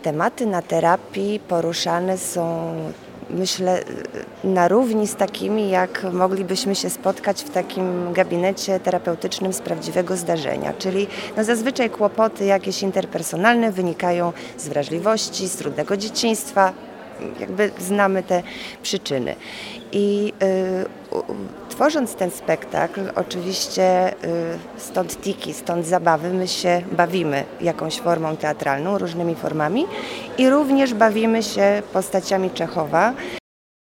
tematy na terapii poruszane są, myślę, na równi z takimi, jak moglibyśmy się spotkać w takim gabinecie terapeutycznym z prawdziwego zdarzenia. Czyli zazwyczaj kłopoty jakieś interpersonalne wynikają z wrażliwości, z trudnego dzieciństwa. Jakby znamy te przyczyny. I tworząc ten spektakl, oczywiście stąd tiki, stąd zabawy, my się bawimy jakąś formą teatralną, różnymi formami i również bawimy się postaciami Czechowa.